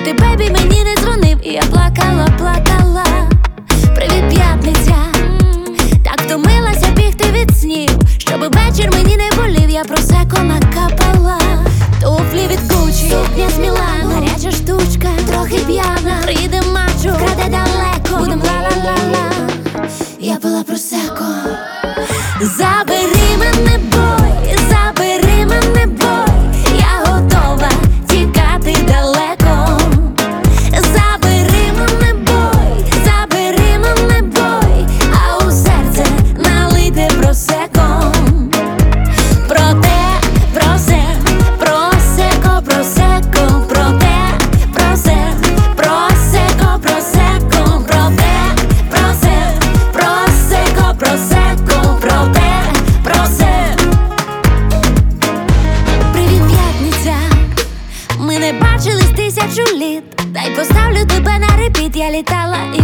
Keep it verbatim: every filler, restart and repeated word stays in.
ти, бейбі, мені не дзвонив, і я плакала, плакала. Привіт, п'ятниця. Так втомилася бігти від снів, щоби вечір мені не болів, я просеко накапала. Туфлі від Гуччі, сукня з Мілану, гаряча штучка, трохи п'яна. Приїде мачо, вкраде далеко, будем ла-ла-ла-ла. Я пила просеко. Забери мене, бой, забери мене, бой, я готова тікати далеко. Забери мене, бой, забери мене, бой, а у серце налийте просеко. Проте, просе, просеко, просеко, проте, просе, просеко, просеко, проте, просе, просеко, просеко, проте, просе. Привіт, п'ятниця. Ми не бачились тисячу літ. Дай поставлю тебе на репіт. Я літала